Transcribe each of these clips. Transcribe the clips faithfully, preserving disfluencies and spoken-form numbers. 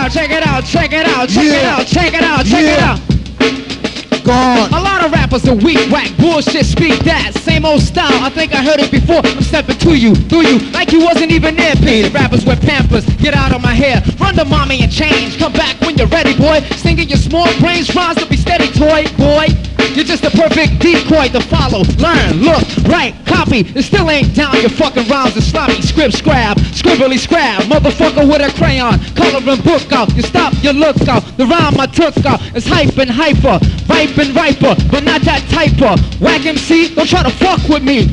out, check it out, check it out, check it Yeah. out, check it out, check it Yeah. out. Gone. A lot of rappers are weak, whack, bullshit, speak that. Same old style, I think I heard it before. I'm stepping to you, through you, like you wasn't even there. Painted rappers with pampers, get out of my hair. Run to mommy and change, come back when you're ready, boy. Singing your small brains, rhymes to be steady, toy, boy. You're just a perfect decoy to follow, learn, look, write, copy. It still ain't down, your fucking rhymes are sloppy. Script, scrab, scribbly, scrab. Motherfucker with a crayon, coloring book out. You stop, you look out. The rhyme I took out is hype and hyper, ripe and riper, but not that type of whack M C. Don't try to fuck with me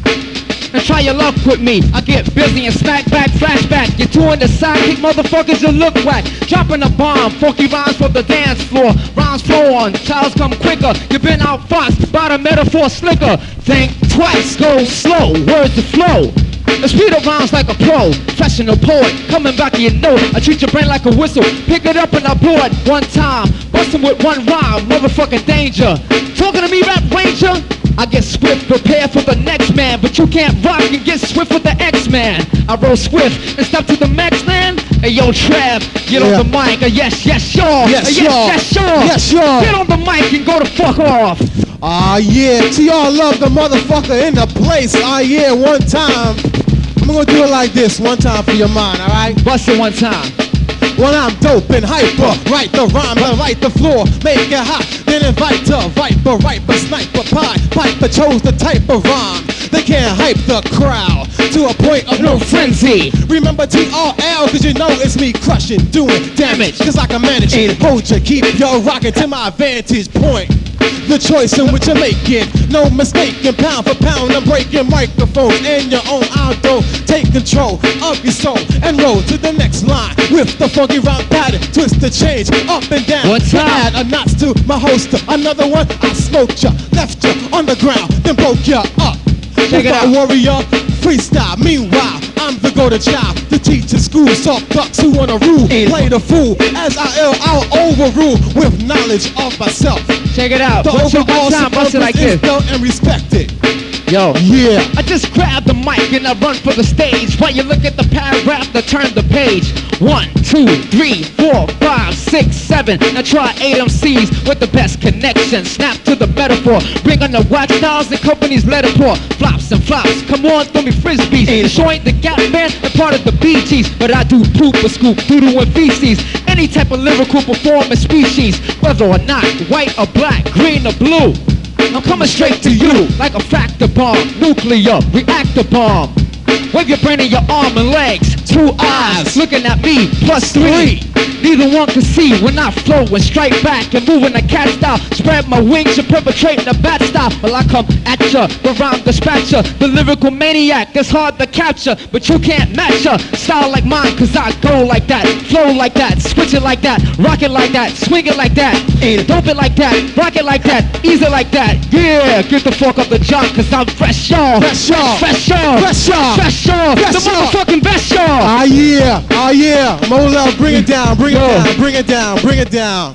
and try your luck with me. I get busy and smack back, flashback. You're two in the sidekick, motherfuckers, you look whack. Dropping a bomb, funky rhymes from the dance floor. Rhymes flow on, childs come quicker. You've been outfoxed by the metaphor slicker. Think twice, go slow, words to flow. The speed of rhymes like a pro, professional poet, coming back to your note. I treat your brain like a whistle, pick it up and I blow it one time. Bustin' with one rhyme, motherfucking danger. Talking to me, rap ranger? I get swift, prepare for the next man, but you can't rock and get swift with the X-Man. I roll swift and step to the max man. Hey yo, Trav, get Yeah. on the mic. Uh, yes, yes, sure. Yes, Uh, yes, sure. yes, sure. Yes, sure. Get on the mic and go the fuck off. Ah, yeah. T R love the motherfucker in the place. Ah, yeah. One time. I'm gonna do it like this. One time for your mind, all right? Bust it one time. When I'm dope and hyper, write the rhyme and write the floor, make it hot, then invite to viper, riper, sniper, pie, piper chose the type of rhyme. They can't hype the crowd to a point of no frenzy. Remember T R L, cause you know it's me crushing, doing damage, cause I can manage it. Hold you, keep your rocking to my vantage point. The choice in which you're making, no mistaking, pound for pound, I'm breaking microphones in your own outro. Take control of your soul and roll to the next line with the funky rhyme pattern. Twist the change up and down. One time. Add a notch to my holster. Another one, I smoked ya, left ya on the ground, then broke ya up. Check it out. Warrior, freestyle. Meanwhile, I'm the go-to child. The teacher, school, soft bucks who wanna rule. Play the fool as I ill, I'll overrule with knowledge of myself. Check it out. The Bust it overall one time, bust it like is this. felt and respected. Yo. Yeah. I just grab the mic and I run for the stage. While you look at the paragraph, I turn the page. One, two, three, four, five, six, seven. Now try eight M Cs with the best connection. Snap to the metaphor. Bring on the wax styles and companies let it pour. Flops and flops. Come on, throw me frisbees. The show ain't the Gap Band and part of the Bee Gees, but I do poop or scoop, doodle and feces. Any type of lyrical performance species, whether or not white or black, green or blue. I'm coming straight to you like a factor bomb, nuclear reactor bomb. Wave your brain in your arm and legs, two eyes looking at me, plus three. Neither one can see when I flow and strike back and moving a cat style. Spread my wings and perpetrating a bat style. Well, I come at ya, the rhyme dispatcher, the lyrical maniac that's hard to capture, but you can't match ya. Style like mine, cause I go like that, flow like that, switch it like that, rock it like that, swing it like that, dope it like that, rock it like that, ease it like that. Yeah, get the fuck up the jump, cause I'm fresh, y'all. Fresh, y'all. Fresh, y'all. Fresh, y'all. Fresh, y'all. Fresh, The y'all. motherfucking best, y'all. Ah, yeah. Ah, yeah. Mo Love, bring it down, bring it Yo. down, bring it down, bring it down.